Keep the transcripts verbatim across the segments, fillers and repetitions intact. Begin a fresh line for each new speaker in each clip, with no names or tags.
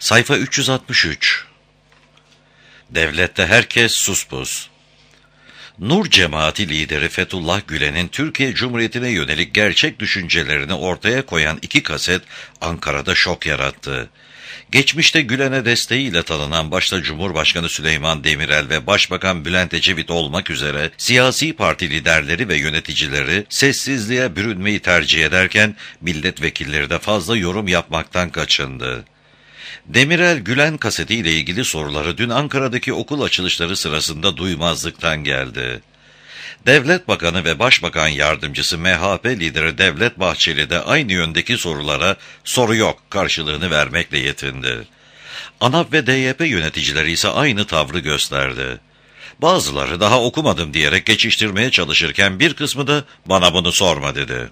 Sayfa üç yüz altmış üç. Devlette herkes suspus. Nur Cemaati lideri Fethullah Gülen'in Türkiye Cumhuriyeti'ne yönelik gerçek düşüncelerini ortaya koyan iki kaset Ankara'da şok yarattı. Geçmişte Gülen'e desteğiyle tanınan başta Cumhurbaşkanı Süleyman Demirel ve Başbakan Bülent Ecevit olmak üzere siyasi parti liderleri ve yöneticileri sessizliğe bürünmeyi tercih ederken milletvekilleri de fazla yorum yapmaktan kaçındı. Demirel, Gülen kasetiyle ilgili soruları dün Ankara'daki okul açılışları sırasında duymazlıktan geldi. Devlet Bakanı ve Başbakan Yardımcısı M H P lideri Devlet Bahçeli de aynı yöndeki sorulara soru yok karşılığını vermekle yetindi. ANAP ve D Y P yöneticileri ise aynı tavrı gösterdi. Bazıları daha okumadım diyerek geçiştirmeye çalışırken bir kısmı da bana bunu sorma dedi.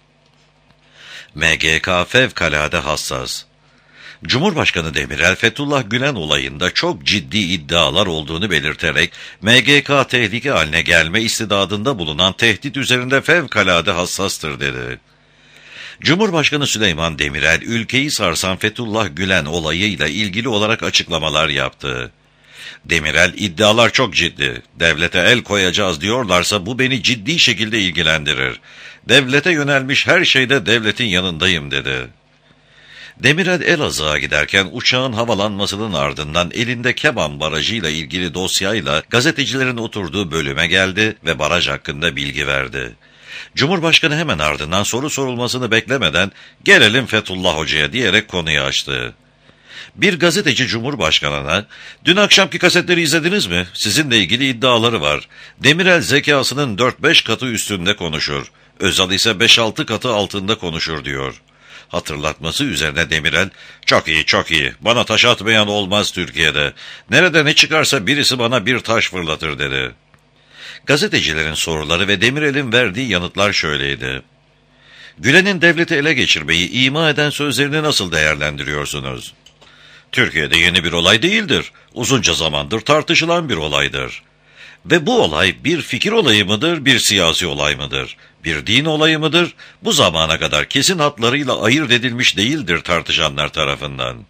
M G K fevkalade hassas. Cumhurbaşkanı Demirel, Fethullah Gülen olayında çok ciddi iddialar olduğunu belirterek, M G K tehlike haline gelme istidadında bulunan tehdit üzerinde fevkalade hassastır dedi. Cumhurbaşkanı Süleyman Demirel, ülkeyi sarsan Fethullah Gülen olayıyla ilgili olarak açıklamalar yaptı. Demirel, iddialar çok ciddi, devlete el koyacağız diyorlarsa bu beni ciddi şekilde ilgilendirir. Devlete yönelmiş her şeyde devletin yanındayım dedi. Demirel Elazığ'a giderken uçağın havalanmasının ardından elinde Keban Barajı ile ilgili dosyayla gazetecilerin oturduğu bölüme geldi ve baraj hakkında bilgi verdi. Cumhurbaşkanı hemen ardından soru sorulmasını beklemeden "Gelelim Fethullah Hoca'ya" diyerek konuyu açtı. Bir gazeteci Cumhurbaşkanı'na "Dün akşamki kasetleri izlediniz mi? Sizinle ilgili iddiaları var. Demirel zekasının dört beş katı üstünde konuşur. Özal ise beş altı katı altında konuşur" diyor. Hatırlatması üzerine Demirel, "Çok iyi, çok iyi. Bana taş atmayan olmaz Türkiye'de. Nerede ne çıkarsa birisi bana bir taş fırlatır" dedi. Gazetecilerin soruları ve Demirel'in verdiği yanıtlar şöyleydi. Gülen'in devleti ele geçirmeyi ima eden sözlerini nasıl değerlendiriyorsunuz? Türkiye'de yeni bir olay değildir. Uzunca zamandır tartışılan bir olaydır. Ve bu olay bir fikir olayı mıdır, bir siyasi olay mıdır? Bir din olayı mıdır? Bu zamana kadar kesin hatlarıyla ayırt edilmiş değildir tartışanlar tarafından.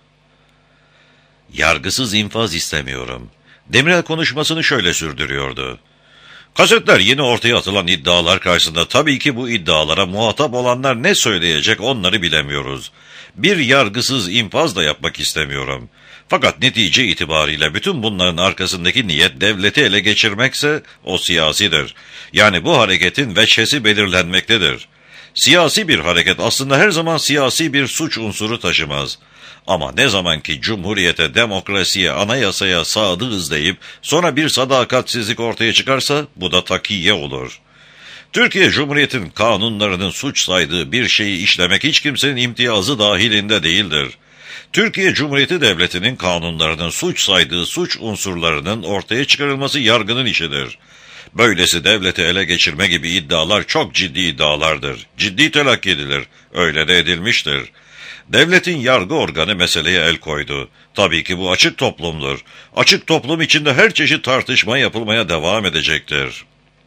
Yargısız infaz istemiyorum. Demirel konuşmasını şöyle sürdürüyordu. Kasetler yeni ortaya atılan iddialar karşısında tabii ki bu iddialara muhatap olanlar ne söyleyecek onları bilemiyoruz. Bir yargısız infaz da yapmak istemiyorum. Fakat netice itibariyle bütün bunların arkasındaki niyet devleti ele geçirmekse o siyasidir. Yani bu hareketin veçhesi belirlenmektedir. Siyasi bir hareket aslında her zaman siyasi bir suç unsuru taşımaz. Ama ne zaman ki cumhuriyete, demokrasiye, anayasaya sadığız deyip sonra bir sadakatsizlik ortaya çıkarsa bu da takiye olur. Türkiye Cumhuriyeti'nin kanunlarının suç saydığı bir şeyi işlemek hiç kimsenin imtiyazı dahilinde değildir. Türkiye Cumhuriyeti Devleti'nin kanunlarının suç saydığı suç unsurlarının ortaya çıkarılması yargının işidir. Böylesi devleti ele geçirme gibi iddialar çok ciddi iddialardır. Ciddi telakki edilir. Öyle de edilmiştir. Devletin yargı organı meseleye el koydu. Tabii ki bu açık toplumdur. Açık toplum içinde her çeşit tartışma yapılmaya devam edecektir.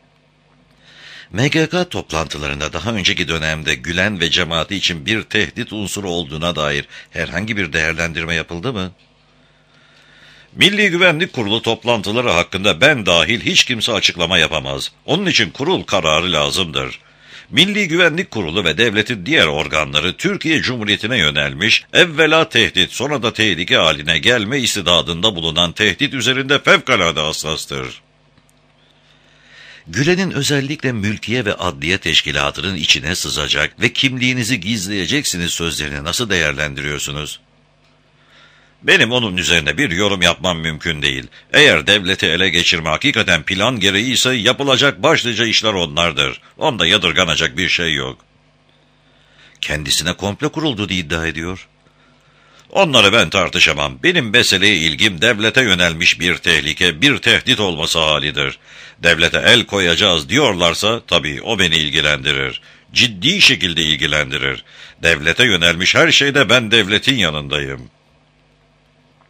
M G K toplantılarında daha önceki dönemde Gülen ve cemaati için bir tehdit unsuru olduğuna dair herhangi bir değerlendirme yapıldı mı? Milli Güvenlik Kurulu toplantıları hakkında ben dahil hiç kimse açıklama yapamaz. Onun için kurul kararı lazımdır. Milli Güvenlik Kurulu ve devletin diğer organları Türkiye Cumhuriyeti'ne yönelmiş, evvela tehdit sonra da tehlike haline gelme istidadında bulunan tehdit üzerinde fevkalade hassastır. Gülen'in özellikle mülkiye ve adliye teşkilatının içine sızacak ve kimliğinizi gizleyeceksiniz sözlerini nasıl değerlendiriyorsunuz? Benim onun üzerine bir yorum yapmam mümkün değil. Eğer devleti ele geçirme hakikaten plan gereği ise yapılacak başlıca işler onlardır. Onda yadırganacak bir şey yok. Kendisine komplo kuruldu diye iddia ediyor. Onları ben tartışamam. Benim meseleye ilgim devlete yönelmiş bir tehlike, bir tehdit olması halidir. Devlete el koyacağız diyorlarsa tabii o beni ilgilendirir. Ciddi şekilde ilgilendirir. Devlete yönelmiş her şeyde ben devletin yanındayım.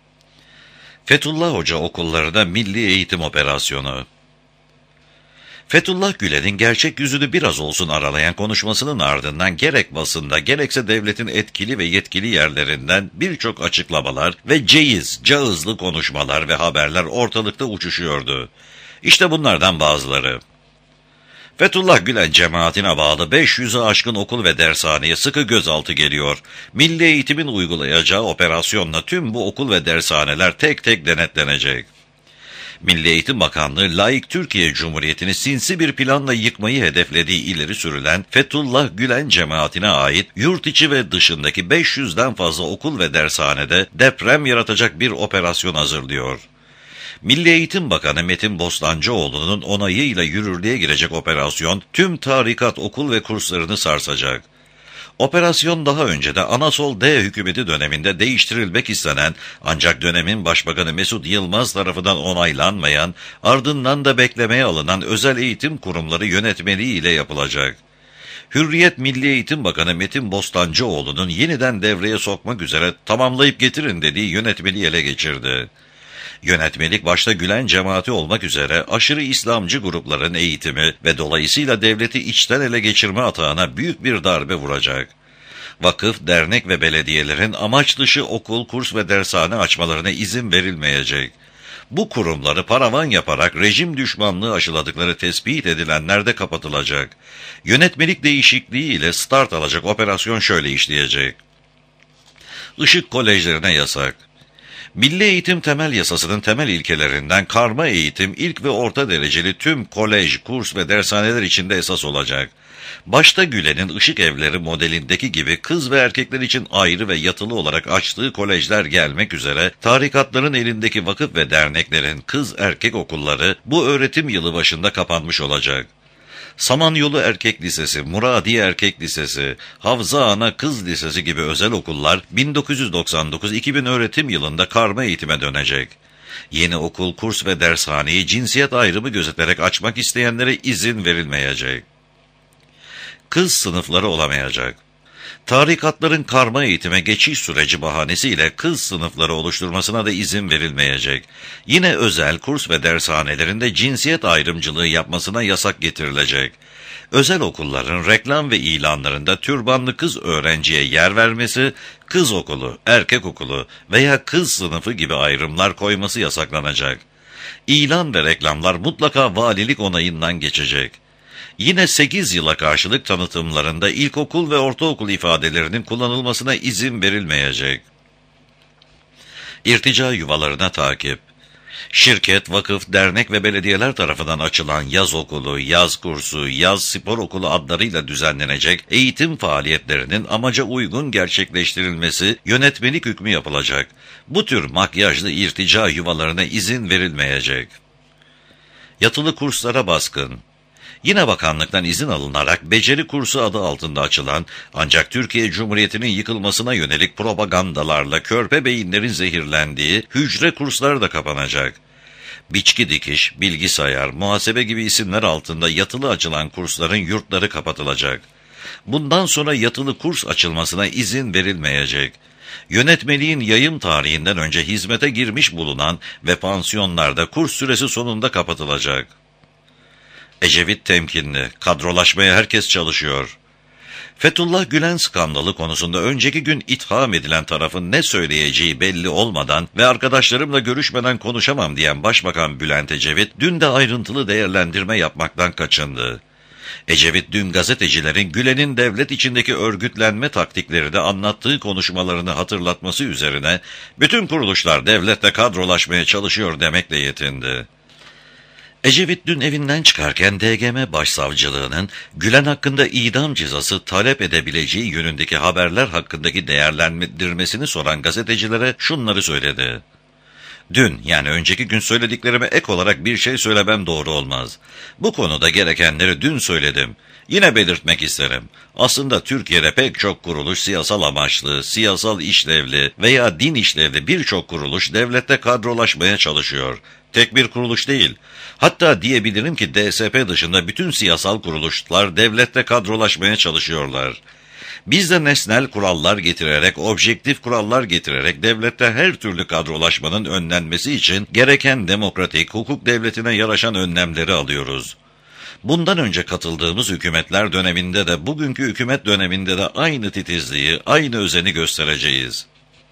Fethullah Hoca okullarında milli eğitim operasyonu. Fethullah Gülen'in gerçek yüzünü biraz olsun aralayan konuşmasının ardından gerek basında gerekse devletin etkili ve yetkili yerlerinden birçok açıklamalar ve ceyiz, cağızlı konuşmalar ve haberler ortalıkta uçuşuyordu. İşte bunlardan bazıları. Fethullah Gülen cemaatine bağlı beş yüzü aşkın okul ve dershaneye sıkı gözaltı geliyor. Milli Eğitim'in uygulayacağı operasyonla tüm bu okul ve dershaneler tek tek denetlenecek. Milli Eğitim Bakanlığı, laik Türkiye Cumhuriyeti'ni sinsi bir planla yıkmayı hedeflediği ileri sürülen Fethullah Gülen cemaatine ait yurt içi ve dışındaki beş yüzden fazla okul ve dershanede deprem yaratacak bir operasyon hazırlıyor. Milli Eğitim Bakanı Metin Bostancıoğlu'nun onayıyla yürürlüğe girecek operasyon tüm tarikat okul ve kurslarını sarsacak. Operasyon daha önce de Anasol D hükümeti döneminde değiştirilmek istenen ancak dönemin Başbakanı Mesut Yılmaz tarafından onaylanmayan, ardından da beklemeye alınan özel eğitim kurumları yönetmeliği ile yapılacak. Hürriyet, Milli Eğitim Bakanı Metin Bostancıoğlu'nun yeniden devreye sokmak üzere tamamlayıp getirin dediği yönetmeliği ele geçirdi. Yönetmelik başta Gülen cemaati olmak üzere aşırı İslamcı grupların eğitimi ve dolayısıyla devleti içten ele geçirme atağına büyük bir darbe vuracak. Vakıf, dernek ve belediyelerin amaç dışı okul, kurs ve dershane açmalarına izin verilmeyecek. Bu kurumları paravan yaparak rejim düşmanlığı aşıladıkları tespit edilenler de kapatılacak. Yönetmelik değişikliği ile start alacak operasyon şöyle işleyecek. Işık kolejlerine yasak. Milli Eğitim Temel Yasası'nın temel ilkelerinden karma eğitim ilk ve orta dereceli tüm kolej, kurs ve dershaneler içinde esas olacak. Başta Gülen'in ışık evleri modelindeki gibi kız ve erkekler için ayrı ve yatılı olarak açtığı kolejler gelmek üzere tarikatların elindeki vakıf ve derneklerin kız erkek okulları bu öğretim yılı başında kapanmış olacak. Samanyolu Erkek Lisesi, Muradiye Erkek Lisesi, Havza Ana Kız Lisesi gibi özel okullar bin dokuz yüz doksan dokuz iki bin öğretim yılında karma eğitime dönecek. Yeni okul, kurs ve dershaneyi cinsiyet ayrımı gözetilerek açmak isteyenlere izin verilmeyecek. Kız sınıfları olamayacak. Tarikatların karma eğitime geçiş süreci bahanesiyle kız sınıfları oluşturmasına da izin verilmeyecek. Yine özel kurs ve dershanelerinde cinsiyet ayrımcılığı yapmasına yasak getirilecek. Özel okulların reklam ve ilanlarında türbanlı kız öğrenciye yer vermesi, kız okulu, erkek okulu veya kız sınıfı gibi ayrımlar koyması yasaklanacak. İlan ve reklamlar mutlaka valilik onayından geçecek. Yine sekiz yıla karşılık tanıtımlarında ilkokul ve ortaokul ifadelerinin kullanılmasına izin verilmeyecek. İrtica yuvalarına takip. Şirket, vakıf, dernek ve belediyeler tarafından açılan yaz okulu, yaz kursu, yaz spor okulu adlarıyla düzenlenecek eğitim faaliyetlerinin amaca uygun gerçekleştirilmesi yönetmelik hükmü yapılacak. Bu tür makyajlı irtica yuvalarına izin verilmeyecek. Yatılı kurslara baskın. Yine bakanlıktan izin alınarak beceri kursu adı altında açılan ancak Türkiye Cumhuriyeti'nin yıkılmasına yönelik propagandalarla körpe beyinlerin zehirlendiği hücre kursları da kapanacak. Biçki dikiş, bilgisayar, muhasebe gibi isimler altında yatılı açılan kursların yurtları kapatılacak. Bundan sonra yatılı kurs açılmasına izin verilmeyecek. Yönetmeliğin yayım tarihinden önce hizmete girmiş bulunan ve pansiyonlarda kurs süresi sonunda kapatılacak. Ecevit temkinli, kadrolaşmaya herkes çalışıyor. Fethullah Gülen skandalı konusunda önceki gün itham edilen tarafın ne söyleyeceği belli olmadan ve arkadaşlarımla görüşmeden konuşamam diyen Başbakan Bülent Ecevit, dün de ayrıntılı değerlendirme yapmaktan kaçındı. Ecevit dün gazetecilerin Gülen'in devlet içindeki örgütlenme taktiklerini anlattığı konuşmalarını hatırlatması üzerine, bütün kuruluşlar devletle kadrolaşmaya çalışıyor demekle yetindi. Ecevit dün evinden çıkarken D G M Başsavcılığının Gülen hakkında idam cezası talep edebileceği yönündeki haberler hakkındaki değerlendirmesini soran gazetecilere şunları söyledi. Dün, yani önceki gün söylediklerime ek olarak bir şey söylemem doğru olmaz. Bu konuda gerekenleri dün söyledim. Yine belirtmek isterim. Aslında Türkiye'de pek çok kuruluş siyasal amaçlı, siyasal işlevli veya din işlevli birçok kuruluş devlette kadrolaşmaya çalışıyor. Tek bir kuruluş değil. Hatta diyebilirim ki D S P dışında bütün siyasal kuruluşlar devlette kadrolaşmaya çalışıyorlar. Biz de nesnel kurallar getirerek, objektif kurallar getirerek devlette her türlü kadrolaşmanın önlenmesi için gereken demokratik hukuk devletine yaraşan önlemleri alıyoruz. Bundan önce katıldığımız hükümetler döneminde de bugünkü hükümet döneminde de aynı titizliği, aynı özeni göstereceğiz.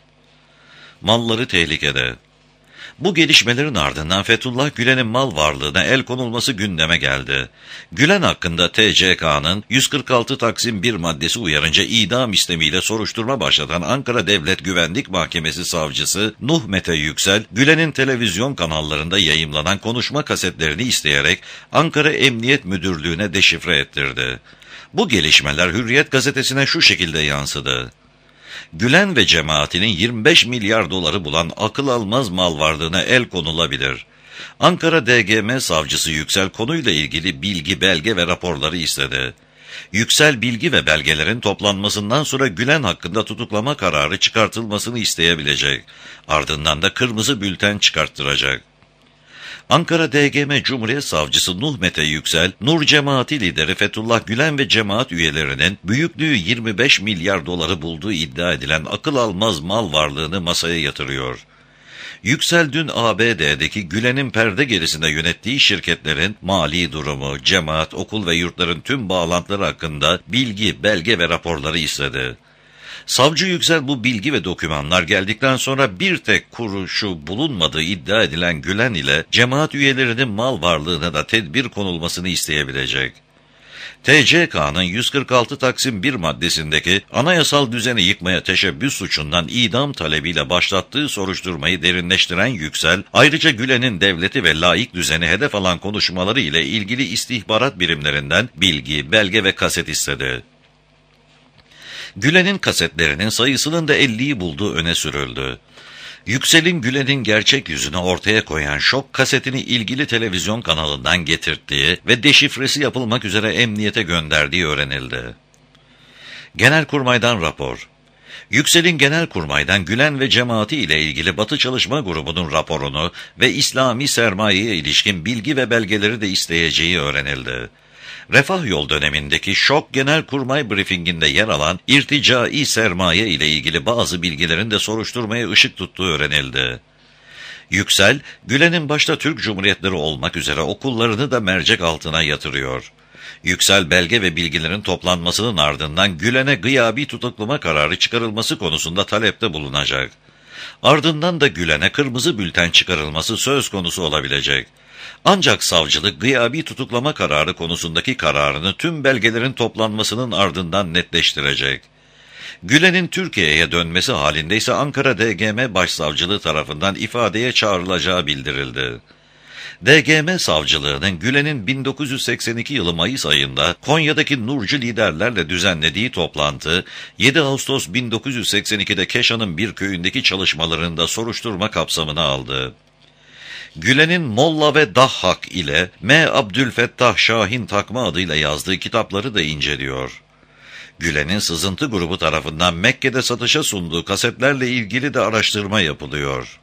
Malları tehlikede. Bu gelişmelerin ardından Fethullah Gülen'in mal varlığına el konulması gündeme geldi. Gülen hakkında T C K'nın yüz kırk altı Taksim bir maddesi uyarınca idam istemiyle soruşturma başlatan Ankara Devlet Güvenlik Mahkemesi savcısı Nuh Mete Yüksel, Gülen'in televizyon kanallarında yayımlanan konuşma kasetlerini isteyerek Ankara Emniyet Müdürlüğü'ne deşifre ettirdi. Bu gelişmeler Hürriyet gazetesine şu şekilde yansıdı. Gülen ve cemaatinin yirmi beş milyar doları bulan akıl almaz mal varlığına el konulabilir. Ankara D G M savcısı Yüksel konuyla ilgili bilgi, belge ve raporları istedi. Yüksel bilgi ve belgelerin toplanmasından sonra Gülen hakkında tutuklama kararı çıkartılmasını isteyebilecek. Ardından da kırmızı bülten çıkarttıracak. Ankara D G M Cumhuriyet Savcısı Nuh Mete Yüksel, Nur Cemaati lideri Fethullah Gülen ve cemaat üyelerinin büyüklüğü yirmi beş milyar doları bulduğu iddia edilen akıl almaz mal varlığını masaya yatırıyor. Yüksel dün A B D'deki Gülen'in perde gerisinde yönettiği şirketlerin mali durumu, cemaat, okul ve yurtların tüm bağlantıları hakkında bilgi, belge ve raporları istedi. Savcı Yüksel bu bilgi ve dokümanlar geldikten sonra bir tek kuruşu bulunmadığı iddia edilen Gülen ile cemaat üyelerinin mal varlığına da tedbir konulmasını isteyebilecek. T C K'nın yüz kırk altı Taksim bir maddesindeki anayasal düzeni yıkmaya teşebbüs suçundan idam talebiyle başlattığı soruşturmayı derinleştiren Yüksel, ayrıca Gülen'in devleti ve laik düzeni hedef alan konuşmaları ile ilgili istihbarat birimlerinden bilgi, belge ve kaset istedi. Gülen'in kasetlerinin sayısının da elliyi bulduğu öne sürüldü. Yüksel'in Gülen'in gerçek yüzünü ortaya koyan şok kasetini ilgili televizyon kanalından getirttiği ve deşifresi yapılmak üzere emniyete gönderdiği öğrenildi. Genelkurmay'dan rapor. Yüksel'in Genelkurmay'dan Gülen ve cemaati ile ilgili Batı Çalışma Grubu'nun raporunu ve İslami sermayeye ilişkin bilgi ve belgeleri de isteyeceği öğrenildi. Refah Yol dönemindeki şok Genelkurmay briefinginde yer alan irticai sermaye ile ilgili bazı bilgilerin de soruşturmaya ışık tuttuğu öğrenildi. Yüksel, Gülen'in başta Türk Cumhuriyetleri olmak üzere okullarını da mercek altına yatırıyor. Yüksel belge ve bilgilerin toplanmasının ardından Gülen'e gıyabi tutuklama kararı çıkarılması konusunda talepte bulunacak. Ardından da Gülen'e kırmızı bülten çıkarılması söz konusu olabilecek. Ancak savcılık gıyabi tutuklama kararı konusundaki kararını tüm belgelerin toplanmasının ardından netleştirecek. Gülen'in Türkiye'ye dönmesi halinde ise Ankara D G M Başsavcılığı tarafından ifadeye çağrılacağı bildirildi. D G M Savcılığı'nın Gülen'in bin dokuz yüz seksen iki yılı Mayıs ayında Konya'daki Nurcu liderlerle düzenlediği toplantı, yedi Ağustos bin dokuz yüz seksen ikide Keşan'ın bir köyündeki çalışmalarında soruşturma kapsamına aldı. Gülen'in Molla ve Dahhak ile M. Abdülfettah Şahin takma adıyla yazdığı kitapları da inceliyor. Gülen'in sızıntı grubu tarafından Mekke'de satışa sunduğu kasetlerle ilgili de araştırma yapılıyor.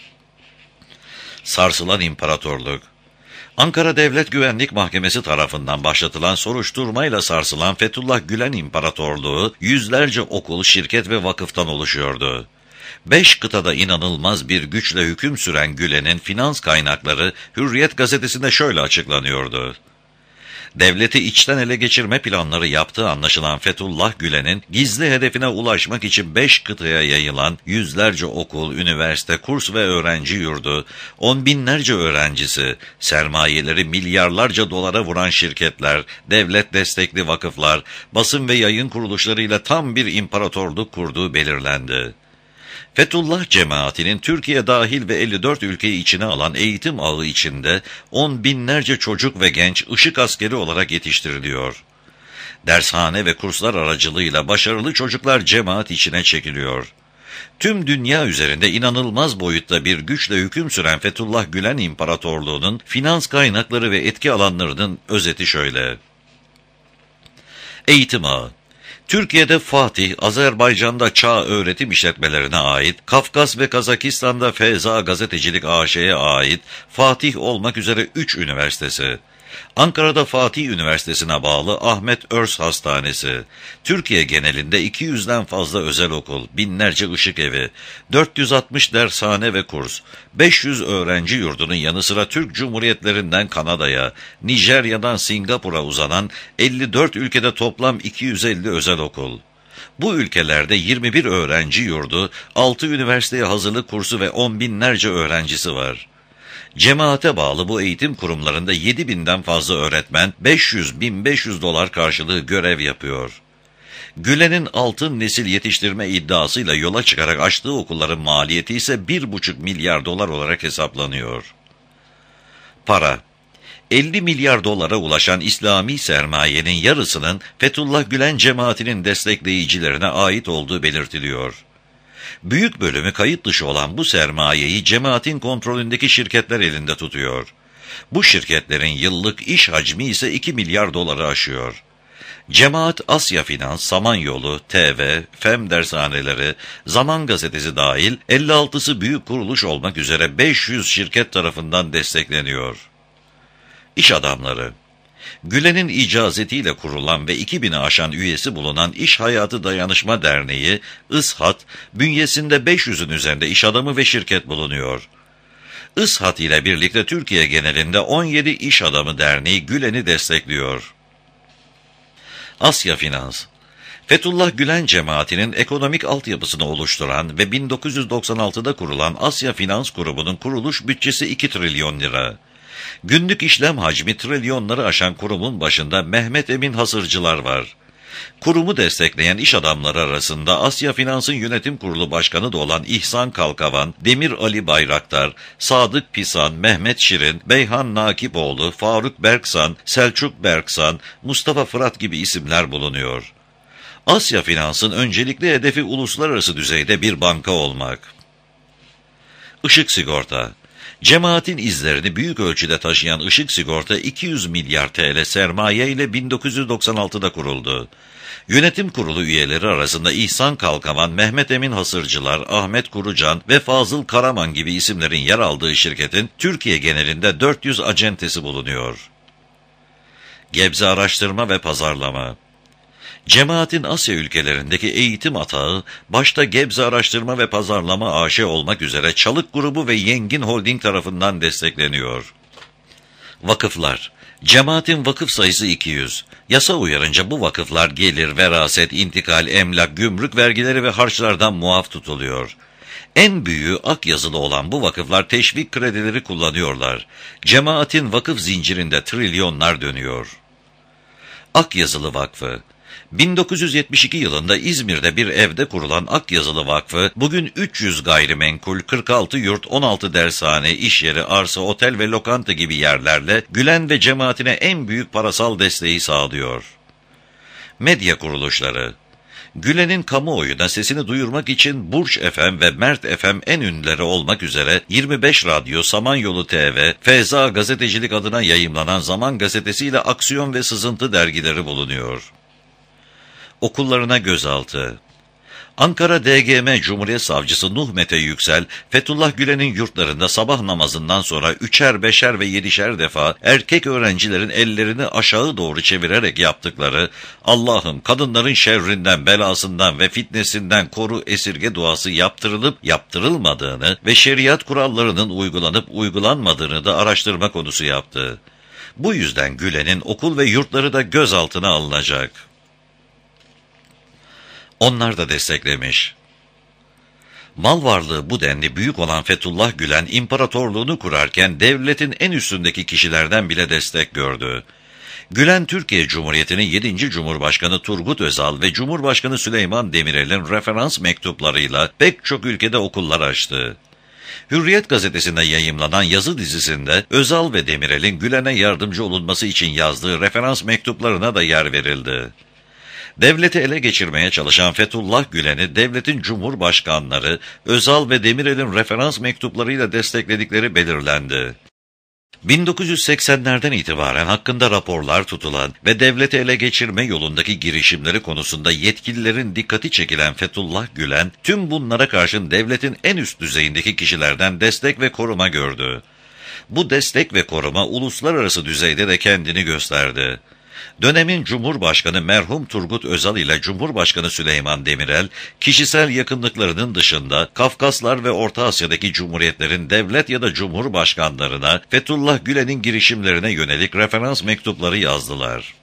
Sarsılan İmparatorluk. Ankara Devlet Güvenlik Mahkemesi tarafından başlatılan soruşturmayla sarsılan Fethullah Gülen İmparatorluğu yüzlerce okul, şirket ve vakıftan oluşuyordu. Beş kıtada inanılmaz bir güçle hüküm süren Gülen'in finans kaynakları Hürriyet gazetesinde şöyle açıklanıyordu. Devleti içten ele geçirme planları yaptığı anlaşılan Fethullah Gülen'in gizli hedefine ulaşmak için beş kıtaya yayılan yüzlerce okul, üniversite, kurs ve öğrenci yurdu, on binlerce öğrencisi, sermayeleri milyarlarca dolara vuran şirketler, devlet destekli vakıflar, basın ve yayın kuruluşlarıyla tam bir imparatorluk kurduğu belirlendi. Fethullah cemaatinin Türkiye dahil ve elli dört ülkeyi içine alan eğitim ağı içinde on binlerce çocuk ve genç ışık askeri olarak yetiştiriliyor. Dershane ve kurslar aracılığıyla başarılı çocuklar cemaat içine çekiliyor. Tüm dünya üzerinde inanılmaz boyutta bir güçle hüküm süren Fethullah Gülen İmparatorluğu'nun finans kaynakları ve etki alanlarının özeti şöyle. Eğitim ağı. Türkiye'de Fatih, Azerbaycan'da Çağ öğretim işletmelerine ait, Kafkas ve Kazakistan'da Feyza Gazetecilik A Ş'ye ait Fatih olmak üzere üç üniversitesi, Ankara'da Fatih Üniversitesi'ne bağlı Ahmet Örs Hastanesi, Türkiye genelinde iki yüzden fazla özel okul, binlerce ışık evi, dört yüz altmış dershane ve kurs, beş yüz öğrenci yurdunun yanı sıra Türk Cumhuriyetlerinden Kanada'ya, Nijerya'dan Singapur'a uzanan elli dört ülkede toplam iki yüz elli özel okul. Bu ülkelerde yirmi bir öğrenci yurdu, altı üniversiteye hazırlık kursu ve on binlerce öğrencisi var. Cemaate bağlı bu eğitim kurumlarında yedi binden fazla öğretmen beş yüz bin beş yüz dolar karşılığı görev yapıyor. Gülen'in altın nesil yetiştirme iddiasıyla yola çıkarak açtığı okulların maliyeti ise bir buçuk milyar dolar olarak hesaplanıyor. Para. elli milyar dolara ulaşan İslami sermayenin yarısının Fethullah Gülen cemaatinin destekleyicilerine ait olduğu belirtiliyor. Büyük bölümü kayıt dışı olan bu sermayeyi cemaatin kontrolündeki şirketler elinde tutuyor. Bu şirketlerin yıllık iş hacmi ise iki milyar doları aşıyor. Cemaat Asya Finans, Samanyolu, T V, Fem dershaneleri, Zaman Gazetesi dahil elli altısı büyük kuruluş olmak üzere beş yüz şirket tarafından destekleniyor. İş adamları. Gülen'in icazetiyle kurulan ve iki bini aşan üyesi bulunan İş Hayatı Dayanışma Derneği, İSHAD, bünyesinde beş yüzün üzerinde iş adamı ve şirket bulunuyor. İSHAD ile birlikte Türkiye genelinde on yedi iş adamı derneği Gülen'i destekliyor. Asya Finans. Fethullah Gülen cemaatinin ekonomik altyapısını oluşturan ve bin dokuz yüz doksan altıda kurulan Asya Finans Grubu'nun kuruluş bütçesi iki trilyon lira. Günlük işlem hacmi trilyonları aşan kurumun başında Mehmet Emin Hasırcılar var. Kurumu destekleyen iş adamları arasında Asya Finans'ın yönetim kurulu başkanı da olan İhsan Kalkavan, Demir Ali Bayraktar, Sadık Pisan, Mehmet Şirin, Beyhan Nakipoğlu, Faruk Berksan, Selçuk Berksan, Mustafa Fırat gibi isimler bulunuyor. Asya Finans'ın öncelikli hedefi uluslararası düzeyde bir banka olmak. Işık sigorta. Cemaatin izlerini büyük ölçüde taşıyan Işık Sigorta iki yüz milyar T L sermaye ile bin dokuz yüz doksan altıda kuruldu. Yönetim kurulu üyeleri arasında İhsan Kalkavan, Mehmet Emin Hasırcılar, Ahmet Kurucan ve Fazıl Karaman gibi isimlerin yer aldığı şirketin Türkiye genelinde dört yüz acentesi bulunuyor. Gebze Araştırma ve Pazarlama. Cemaatin Asya ülkelerindeki eğitim atağı, başta Gebze Araştırma ve Pazarlama A Ş olmak üzere Çalık Grubu ve Yengin Holding tarafından destekleniyor. Vakıflar. Cemaatin vakıf sayısı iki yüz. Yasa uyarınca bu vakıflar gelir, veraset, intikal, emlak, gümrük vergileri ve harçlardan muaf tutuluyor. En büyüğü ak yazılı olan bu vakıflar teşvik kredileri kullanıyorlar. Cemaatin vakıf zincirinde trilyonlar dönüyor. Ak Yazılı Vakfı. bin dokuz yüz yetmiş iki yılında İzmir'de bir evde kurulan Ak Yazılı Vakfı, bugün üç yüz gayrimenkul, kırk altı yurt, on altı dershane, iş yeri, arsa, otel ve lokanta gibi yerlerle Gülen ve cemaatine en büyük parasal desteği sağlıyor. Medya kuruluşları. Gülen'in kamuoyuna sesini duyurmak için Burç F M ve Mert F M en ünlüleri olmak üzere yirmi beş radyo, Samanyolu T V, Feza Gazetecilik adına yayımlanan Zaman Gazetesi ile Aksiyon ve Sızıntı dergileri bulunuyor. Okullarına gözaltı. Ankara D G M Cumhuriyet Savcısı Nuh Mete Yüksel, Fethullah Gülen'in yurtlarında sabah namazından sonra üçer, beşer ve yedişer defa erkek öğrencilerin ellerini aşağı doğru çevirerek yaptıkları "Allah'ım kadınların şerrinden, belasından ve fitnesinden koru" esirge duası yaptırılıp yaptırılmadığını ve şeriat kurallarının uygulanıp uygulanmadığını da araştırma konusu yaptı. Bu yüzden Gülen'in okul ve yurtları da gözaltına alınacak. Onlar da desteklemiş. Mal varlığı bu denli büyük olan Fethullah Gülen, imparatorluğunu kurarken devletin en üstündeki kişilerden bile destek gördü. Gülen, Türkiye Cumhuriyeti'nin yedinci Cumhurbaşkanı Turgut Özal ve Cumhurbaşkanı Süleyman Demirel'in referans mektuplarıyla pek çok ülkede okullar açtı. Hürriyet gazetesinde yayımlanan yazı dizisinde Özal ve Demirel'in Gülen'e yardımcı olunması için yazdığı referans mektuplarına da yer verildi. Devleti ele geçirmeye çalışan Fethullah Gülen'i devletin cumhurbaşkanları Özal ve Demirel'in referans mektuplarıyla destekledikleri belirlendi. bin dokuz yüz seksenlerden itibaren hakkında raporlar tutulan ve devleti ele geçirme yolundaki girişimleri konusunda yetkililerin dikkati çekilen Fethullah Gülen, tüm bunlara karşın devletin en üst düzeyindeki kişilerden destek ve koruma gördü. Bu destek ve koruma uluslararası düzeyde de kendini gösterdi. Dönemin Cumhurbaşkanı merhum Turgut Özal ile Cumhurbaşkanı Süleyman Demirel, kişisel yakınlıklarının dışında Kafkaslar ve Orta Asya'daki cumhuriyetlerin devlet ya da cumhurbaşkanlarına Fethullah Gülen'in girişimlerine yönelik referans mektupları yazdılar.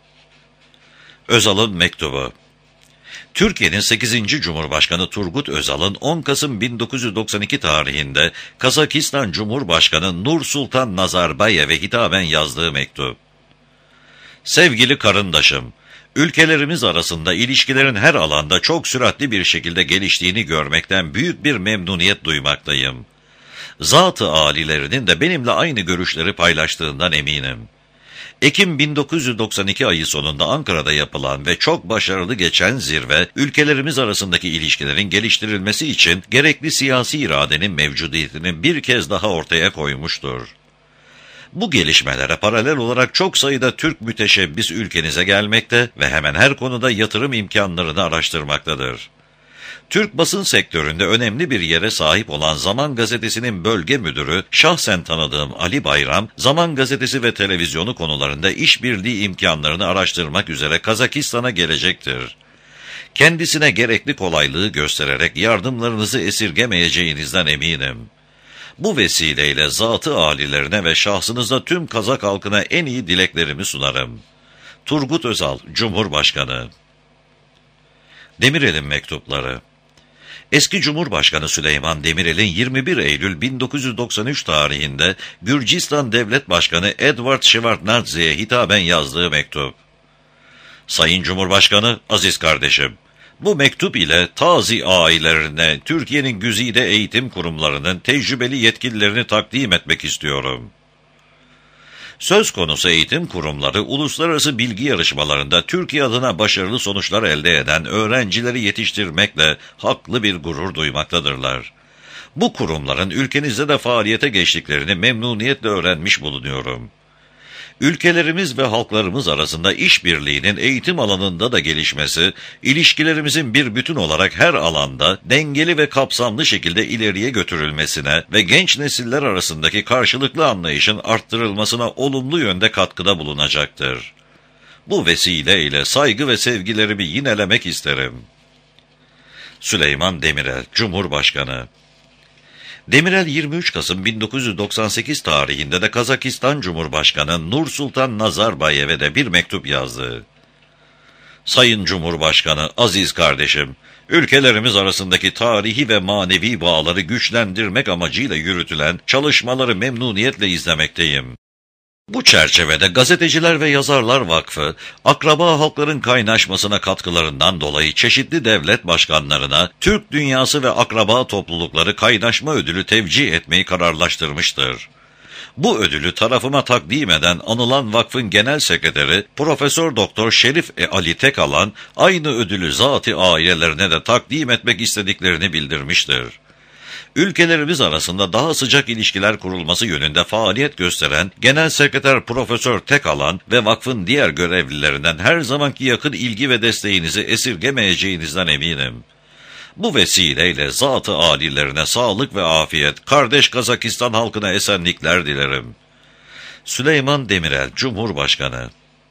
Özal'ın mektubu. Türkiye'nin sekizinci Cumhurbaşkanı Turgut Özal'ın on Kasım bin dokuz yüz doksan iki tarihinde Kazakistan Cumhurbaşkanı Nursultan Nazarbayev'e hitaben yazdığı mektup. Sevgili karındaşım, ülkelerimiz arasında ilişkilerin her alanda çok süratli bir şekilde geliştiğini görmekten büyük bir memnuniyet duymaktayım. Zat-ı âlilerinin de benimle aynı görüşleri paylaştığından eminim. Ekim bin dokuz yüz doksan iki ayı sonunda Ankara'da yapılan ve çok başarılı geçen zirve, ülkelerimiz arasındaki ilişkilerin geliştirilmesi için gerekli siyasi iradenin mevcudiyetini bir kez daha ortaya koymuştur. Bu gelişmelere paralel olarak çok sayıda Türk müteşebbis ülkenize gelmekte ve hemen her konuda yatırım imkanlarını araştırmaktadır. Türk basın sektöründe önemli bir yere sahip olan Zaman Gazetesi'nin bölge müdürü, şahsen tanıdığım Ali Bayram, Zaman Gazetesi ve televizyonu konularında işbirliği imkanlarını araştırmak üzere Kazakistan'a gelecektir. Kendisine gerekli kolaylığı göstererek yardımlarınızı esirgemeyeceğinizden eminim. Bu vesileyle zat-ı âlilerine ve şahsınızda tüm Kazak halkına en iyi dileklerimi sunarım. Turgut Özal, Cumhurbaşkanı. Demirel'in mektupları. Eski Cumhurbaşkanı Süleyman Demirel'in yirmi bir Eylül bin dokuz yüz doksan üç tarihinde Gürcistan Devlet Başkanı Edward Shevardnadze'ye hitaben yazdığı mektup. Sayın Cumhurbaşkanı, aziz kardeşim, bu mektup ile tazi ailelerine Türkiye'nin güzide eğitim kurumlarının tecrübeli yetkililerini takdim etmek istiyorum. Söz konusu eğitim kurumları, uluslararası bilgi yarışmalarında Türkiye adına başarılı sonuçlar elde eden öğrencileri yetiştirmekle haklı bir gurur duymaktadırlar. Bu kurumların ülkenizde de faaliyete geçtiklerini memnuniyetle öğrenmiş bulunuyorum. Ülkelerimiz ve halklarımız arasında işbirliğinin eğitim alanında da gelişmesi, ilişkilerimizin bir bütün olarak her alanda dengeli ve kapsamlı şekilde ileriye götürülmesine ve genç nesiller arasındaki karşılıklı anlayışın arttırılmasına olumlu yönde katkıda bulunacaktır. Bu vesileyle saygı ve sevgilerimi yinelemek isterim. Süleyman Demirel, Cumhurbaşkanı. Demirel yirmi üç Kasım bin dokuz yüz doksan sekiz tarihinde de Kazakistan Cumhurbaşkanı Nursultan Nazarbayev'e de bir mektup yazdı. Sayın Cumhurbaşkanı, aziz kardeşim, ülkelerimiz arasındaki tarihi ve manevi bağları güçlendirmek amacıyla yürütülen çalışmaları memnuniyetle izlemekteyim. Bu çerçevede Gazeteciler ve Yazarlar Vakfı, akraba halkların kaynaşmasına katkılarından dolayı çeşitli devlet başkanlarına Türk Dünyası ve Akraba Toplulukları Kaynaşma Ödülü tevcih etmeyi kararlaştırmıştır. Bu ödülü tarafıma takdim eden anılan vakfın genel sekreteri Profesör Doktor Şerif e Ali Tekalan, aynı ödülü zat-ı ailelerine de takdim etmek istediklerini bildirmiştir. Ülkelerimiz arasında daha sıcak ilişkiler kurulması yönünde faaliyet gösteren Genel Sekreter Profesör Tekalan ve vakfın diğer görevlilerinden her zamanki yakın ilgi ve desteğinizi esirgemeyeceğinizden eminim. Bu vesileyle zat-ı âlilerine sağlık ve afiyet, kardeş Kazakistan halkına esenlikler dilerim. Süleyman Demirel, Cumhurbaşkanı.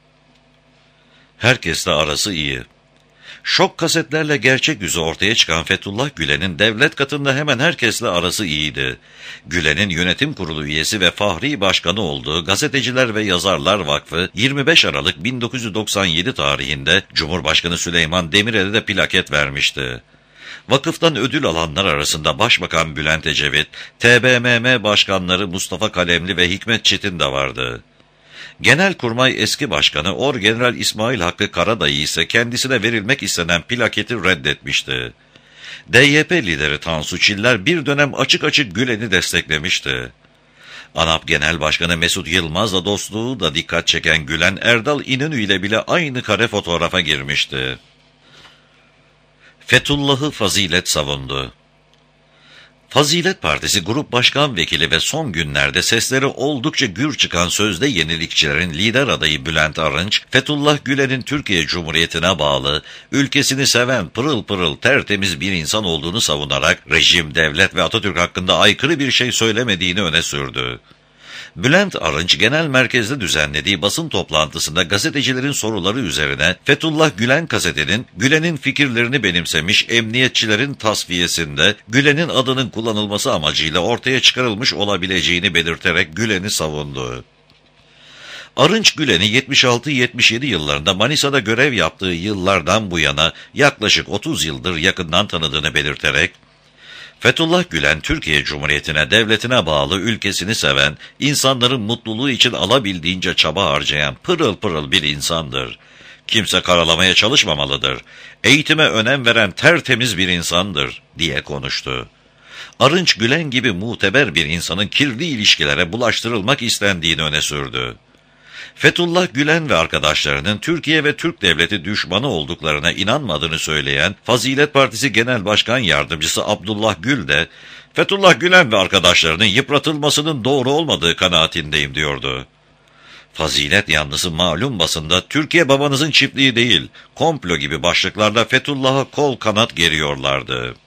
Herkesle arası iyi. Şok kasetlerle gerçek yüzü ortaya çıkan Fethullah Gülen'in devlet katında hemen herkesle arası iyiydi. Gülen'in yönetim kurulu üyesi ve fahri başkanı olduğu Gazeteciler ve Yazarlar Vakfı yirmi beş Aralık bin dokuz yüz doksan yedi tarihinde Cumhurbaşkanı Süleyman Demirel'e de plaket vermişti. Vakıftan ödül alanlar arasında Başbakan Bülent Ecevit, T B M M başkanları Mustafa Kalemli ve Hikmet Çetin de vardı. Genelkurmay eski başkanı Orgeneral İsmail Hakkı Karadayı ise kendisine verilmek istenen plaketi reddetmişti. D Y P lideri Tansu Çiller bir dönem açık açık Gülen'i desteklemişti. ANAP Genel Başkanı Mesut Yılmaz'la dostluğu da dikkat çeken Gülen, Erdal İnönü ile bile aynı kare fotoğrafa girmişti. Fethullah'ı fazilet savundu. Fazilet Partisi Grup Başkan Vekili ve son günlerde sesleri oldukça gür çıkan sözde yenilikçilerin lider adayı Bülent Arınç, Fethullah Gülen'in Türkiye Cumhuriyeti'ne bağlı, ülkesini seven pırıl pırıl tertemiz bir insan olduğunu savunarak rejim, devlet ve Atatürk hakkında aykırı bir şey söylemediğini öne sürdü. Bülent Arınç genel merkezde düzenlediği basın toplantısında gazetecilerin soruları üzerine Fethullah Gülen kasetinin Gülen'in fikirlerini benimsemiş emniyetçilerin tasfiyesinde Gülen'in adının kullanılması amacıyla ortaya çıkarılmış olabileceğini belirterek Gülen'i savundu. Arınç Gülen'i yetmiş altı yetmiş yedi yıllarında Manisa'da görev yaptığı yıllardan bu yana yaklaşık otuz yıldır yakından tanıdığını belirterek, Fethullah Gülen, Türkiye Cumhuriyeti'ne, devletine bağlı, ülkesini seven, insanların mutluluğu için alabildiğince çaba harcayan pırıl pırıl bir insandır. Kimse karalamaya çalışmamalıdır. Eğitime önem veren tertemiz bir insandır, diye konuştu. Arınç Gülen gibi muteber bir insanın kirli ilişkilere bulaştırılmak istendiğini öne sürdü. Fethullah Gülen ve arkadaşlarının Türkiye ve Türk devleti düşmanı olduklarına inanmadığını söyleyen Fazilet Partisi Genel Başkan Yardımcısı Abdullah Gül de, Fethullah Gülen ve arkadaşlarının yıpratılmasının doğru olmadığı kanaatindeyim diyordu. Fazilet yanlısı malum basında Türkiye babanızın çiftliği değil, komplo gibi başlıklarla Fethullah'a kol kanat geriyorlardı.